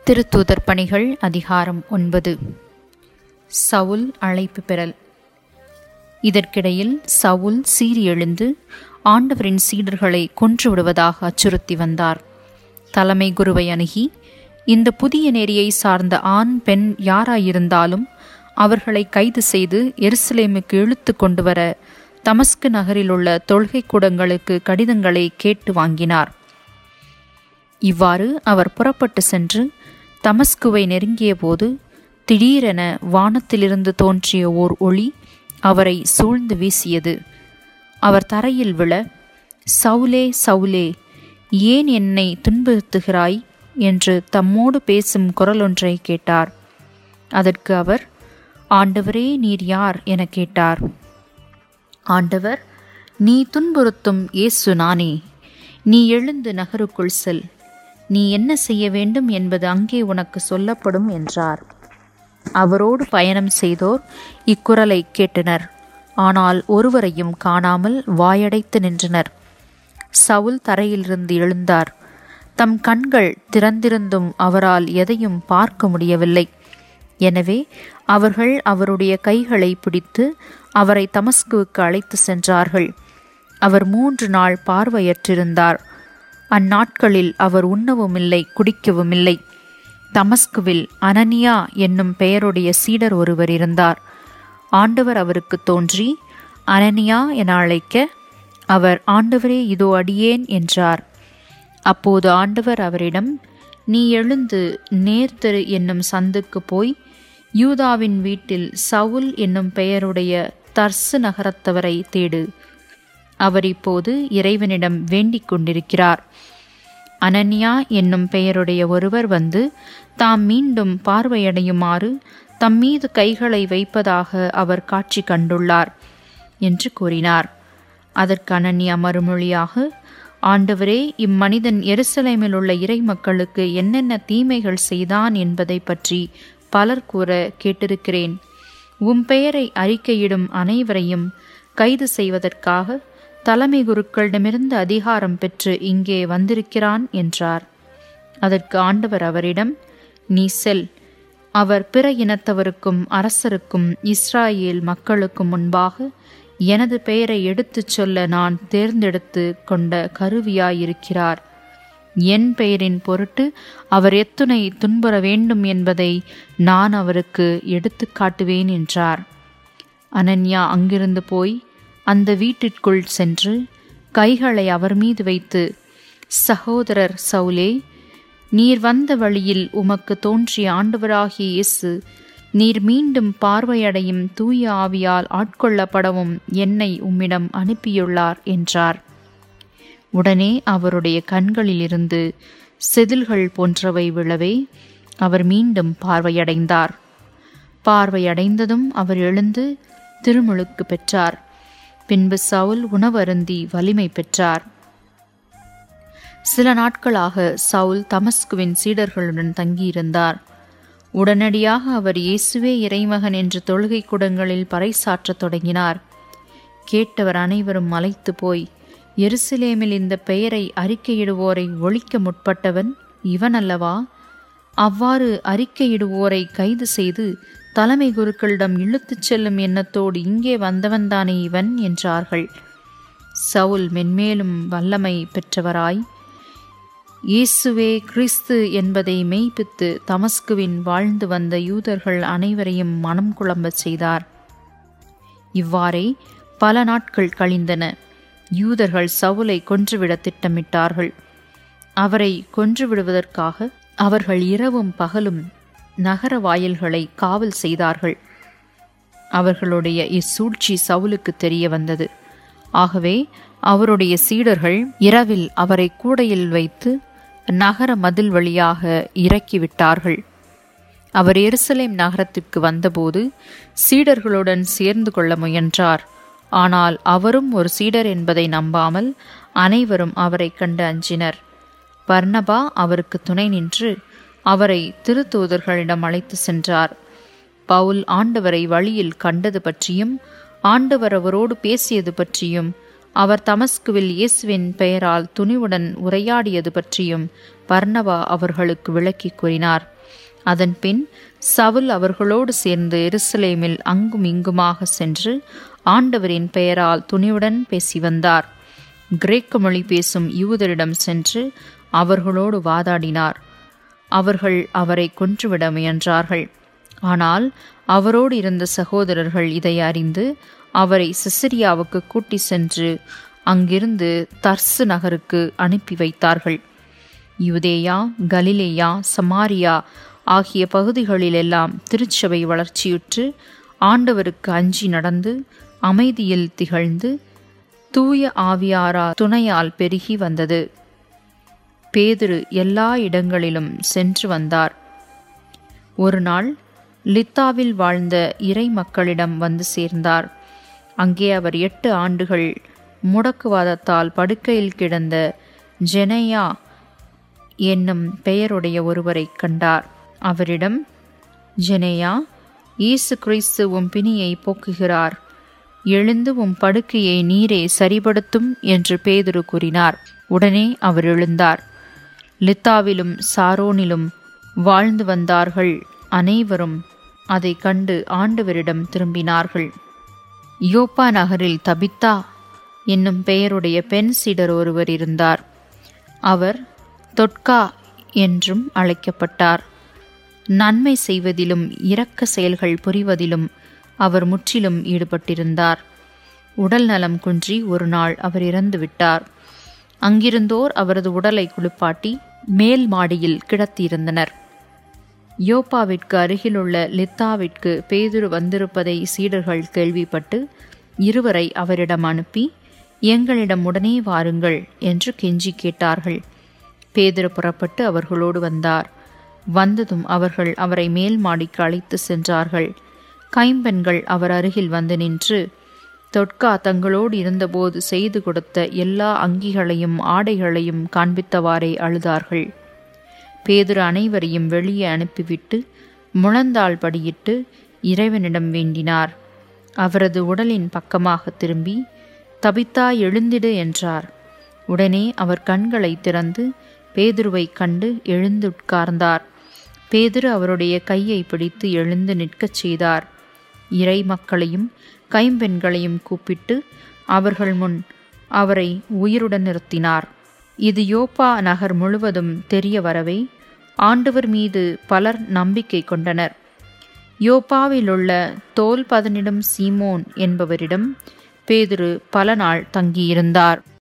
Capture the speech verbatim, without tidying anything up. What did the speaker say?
திருத்தூதர் பணிகள் அதிகாரம் ஒன்பது. சவுல் அழைப்பு பெறல். இதற்கிடையில் சவுல் சீறி எழுந்து ஆண்டவரின் சீடர்களை கொன்று விடுவதாக அச்சுறுத்தி வந்தார். தலைமை குருவை அணுகி, இந்த புதிய நெறியை சார்ந்த ஆண் பெண் யாராயிருந்தாலும் அவர்களை கைது செய்து எருசலேமுக்கு இழுத்து கொண்டு வர தமஸ்கு நகரில் உள்ள தொழுகை கூடங்களுக்கு கடிதங்களை கேட்டு வாங்கினார். இவ்வாறு அவர் புறப்பட்டு சென்று தமஸ்குவை நெருங்கிய போது திடீரென வானத்திலிருந்து தோன்றிய ஓர் ஒளி அவரை சூழ்ந்து வீசியது. அவர் தரையில் விழ, சவுலே சவுலே, ஏன் என்னை துன்புறுத்துகிறாய் என்று தம்மோடு பேசும் குரலொன்றை கேட்டார். அதற்கு அவர், ஆண்டவரே, நீர் யார் என கேட்டார். ஆண்டவர், நீ துன்புறுத்தும் இயேசு நானே. நீ எழுந்து நகருக்குள் செல். நீ என்ன செய்ய வேண்டும் என்பது அங்கே உனக்கு சொல்லப்படும் என்றார். அவரோடு பயணம் செய்தோர் இக்குரலை கேட்டனர். ஆனால் ஒருவரையும் காணாமல் வாயடைத்து நின்றனர். சவுல் தரையிலிருந்து எழுந்தார். தம் கண்கள் திறந்திருந்தும் அவரால் எதையும் பார்க்க முடியவில்லை. எனவே அவர்கள் அவருடைய கைகளை பிடித்து அவரை தமஸ்குவுக்கு அழைத்து சென்றார்கள். அவர் மூன்று நாள் பார்வையற்றிருந்தார். அந்நாட்களில் அவர் உண்ணவும் இல்லை, குடிக்கவும் இல்லை. தமஸ்குவில் அனனியா என்னும் பெயருடைய சீடர் ஒருவர் இருந்தார். ஆண்டவர் அவருக்கு தோன்றி அனனியா என அழைக்க, அவர், ஆண்டவரே, இதோ அடியேன் என்றார். அப்போது ஆண்டவர் அவரிடம், நீ எழுந்து நேர்தெரு என்னும் சந்துக்கு போய் யூதாவின் வீட்டில் சவுல் என்னும் பெயருடைய தர்சு நகரத்தவரை தேடு. அவர் இப்போது இறைவனிடம் வேண்டிக் கொண்டிருக்கிறார். அனனியா என்னும் பெயருடைய ஒருவர் வந்து தாம் மீண்டும் பார்வையடையுமாறு தம் மீது கைகளை வைப்பதாக அவர் காட்சி கண்டுள்ளார் என்று கூறினார். அதற்கு அனனியா மறுமொழியாக, ஆண்டவரே, இம்மனிதன் எருசலேமில் உள்ள இறை மக்களுக்கு என்னென்ன தீமைகள் செய்தான் என்பதை பற்றி பலர் கூற கேட்டிருக்கிறேன். உம் பெயரை அறிக்கையிடும் அனைவரையும் கைது செய்வதற்காக தலைமை குருக்களிடமிருந்து அதிகாரம் பெற்று இங்கே வந்திருக்கிறான் என்றார். அதற்கு ஆண்டவர் அவரிடம், நீ செல். அவர் பிற இனத்தவருக்கும் அரசருக்கும் இஸ்ராயேல் மக்களுக்கும் முன்பாக எனது பெயரை எடுத்துச் சொல்ல நான் தேர்ந்தெடுத்து கொண்ட கருவியாயிருக்கிறார். என் பெயரின் பொருட்டு அவர் எத்துணை துன்புற வேண்டும் என்பதை நான் அவருக்கு எடுத்து காட்டுவேன் என்றார். அனன்யா அங்கிருந்து போய் அந்த வீட்டிற்குள் சென்று கைகளை அவர் மீது வைத்து, சகோதரர் சவுலே, நீர் வந்த வழியில் உமக்கு தோன்றிய ஆண்டவராகிய இயேசு நீர் மீண்டும் பார்வையடையும் தூய ஆவியால் ஆட்கொள்ளப்படவும் என்னை உம்மிடம் அனுப்பியுள்ளார் என்றார். உடனே அவருடைய கண்களிலிருந்து செதில்கள் போன்றவை விழவே அவர் மீண்டும் பார்வையடைந்தார். பார்வையடைந்ததும் அவர் எழுந்து திருமுழுக்கு பெற்றார். பின்பு சவுல் உணவருந்தி வலிமை பெற்றார். சில நாட்களாக சவுல் தமஸ்குவின் சீடர்களுடன் தங்கியிருந்தார். உடனடியாக அவர் இயேசுவே இறைமகன் என்று தொழுகை கூடங்களில் பறைசாற்றத் தொடங்கினார். கேட்டவர் அனைவரும் மலைத்து போய், எருசலேமில் இந்த பெயரை அறிக்கையிடுவோரை ஒழிக்க முற்பட்டவன் இவன் அல்லவா? அவ்வாறு அறிக்கையிடுவோரை கைது செய்து தலைமை குருக்களிடம் இழுத்துச் செல்லும் எண்ணத்தோடு இங்கே வந்தவன்தானே இவன் என்றார்கள். சவுல் மென்மேலும் வல்லமை பெற்றவராய் இயேசுவே கிறிஸ்து என்பதை மெய்ப்பித்து தமஸ்குவின் வாழ்ந்து வந்த யூதர்கள் அனைவரையும் மனம் குழம்பச் செய்தார். இவ்வாறே பல நாட்கள் கழிந்தன. யூதர்கள் சவுலை கொன்றுவிட திட்டமிட்டார்கள். அவரை கொன்றுவிடுவதற்காக அவர்கள் இரவும் பகலும் நகர வாயில்களை காவல் செய்தார்கள். அவர்களுடைய இச்சூழ்ச்சி சவுலுக்கு தெரிய வந்தது. ஆகவே அவருடைய சீடர்கள் இரவில் அவரை கூடையில் வைத்து நகர மதில் வழியாக இறக்கிவிட்டார்கள். அவர் எருசலேம் நகரத்திற்கு வந்தபோது சீடர்களுடன் சேர்ந்து கொள்ள முயன்றார். ஆனால் அவரும் ஒரு சீடர் என்பதை நம்பாமல் அனைவரும் அவரை கண்டு அஞ்சினர். பர்னபா அவருக்கு துணை நின்று அவரை திருத்தூதர்களிடம் அழைத்து சென்றார். பவுல் ஆண்டவரை வழியில் கண்டது பற்றியும் ஆண்டவர் அவரோடு பேசியது பற்றியும் அவர் தமஸ்குவில் இயேசுவின் பெயரால் துணிவுடன் உரையாடியது பற்றியும் பர்னபா அவர்களுக்கு விளக்கி கூறினார். அதன்பின் சவுல் அவர்களோடு சேர்ந்து எருசலேமில் அங்கும் இங்குமாக சென்று ஆண்டவரின் பெயரால் துணிவுடன் பேசி வந்தார். கிரேக்க மொழி பேசும் யூதரிடம் சென்று அவர்களோடு வாதாடினார். அவர்கள் அவரை கொன்றுவிட முயன்றார்கள். ஆனால் அவரோடு இருந்த சகோதரர்கள் இதை அறிந்து அவரை சிசரியாவுக்கு கூட்டி சென்று அங்கிருந்து தர்சு நகருக்கு அனுப்பி வைத்தார்கள். யூதேயா, கலிலேயா, சமாரியா ஆகிய பகுதிகளிலெல்லாம் திருச்சபை வளர்ச்சியுற்று ஆண்டவருக்கு அஞ்சி நடந்து அமைதியில் திகழ்ந்து தூய ஆவியாரா துணையால் பெருகி வந்தது. பேதுரு எல்லா இடங்களிலும் சென்று வந்தார். ஒரு நாள் லித்தாவில் வாழ்ந்த இறை மக்களிடம் வந்து சேர்ந்தார். அங்கே அவர் எட்டு ஆண்டுகள் முடக்குவாதத்தால் படுக்கையில் கிடந்த ஜெனையா என்னும் பெயருடைய ஒருவரை கண்டார். அவரிடம், ஜெனையா, இயேசு கிறிஸ்து உம் பிணியை போக்குகிறார், எழுந்து உம் படுக்கையை நீரே சரிபடுத்தும் என்று பேதுரு கூறினார். உடனே அவர் எழுந்தார். லித்தாவிலும் சாரோனிலும் வாழ்ந்து வந்தார்கள் அனைவரும் அதை கண்டு ஆண்டவரிடம் திரும்பினார்கள். யோப்பா நகரில் தபித்தா என்னும் பெயருடைய பெண் சீடர் ஒருவர் இருந்தார். அவர் தொட்கா என்றும் அழைக்கப்பட்டார். நன்மை செய்வதிலும் இரக்க செயல்கள் புரிவதிலும் அவர் முற்றிலும் ஈடுபட்டிருந்தார். உடல் நலம் குன்றி ஒரு நாள் அவர் இறந்து விட்டார். அங்கிருந்தோர் அவரது உடலை குளிப்பாட்டி மேல் மாடியில் கிடத்தியிருந்தனர். யோப்பாவிற்கு அருகிலுள்ள லித்தாவிற்கு பேதுரு வந்திருப்பதை சீடர்கள் கேள்விப்பட்டு இருவரை அவரிடம் அனுப்பி, எங்களிடம் உடனே வாருங்கள் என்று கெஞ்சி கேட்டார்கள். பேதுரு புறப்பட்டு அவர்களோடு வந்தார். வந்ததும் அவர்கள் அவரை மேல் மாடிக்கு அழைத்து சென்றார்கள். கைம்பெண்கள் அவர் அருகில் வந்து நின்று, தொட்கா தங்களோடு இருந்தபோது செய்து கொடுத்த எல்லா அங்கிகளையும் ஆடைகளையும் காண்பித்தவாறே அழுதார்கள். பேதுரு அனைவரையும் வெளியே அனுப்பிவிட்டு முழந்தாள் படியிட்டு இறைவனிடம் வேண்டினார். அவரது உடலின் பக்கமாக திரும்பி, தபித்தா எழுந்திடு என்றார். உடனே அவர் கண்களை திறந்து பேதுருவை கண்டு எழுந்து உட்கார்ந்தார். பேதுரு அவருடைய கையை பிடித்து எழுந்து நிற்கச் செய்தார். இறை மக்களையும் கைம்பெண்களையும் கூப்பிட்டு அவர்கள் முன் அவரை உயிருடன் நிறுத்தினார். இது யோப்பா நகர் முழுவதும் தெரிய வரவே ஆண்டவர் மீது பலர் நம்பிக்கை கொண்டனர். யோப்பாவில் உள்ள தோல் பதனிடும் சீமோன் என்பவரிடம் பேதுரு பல நாள் தங்கியிருந்தார்.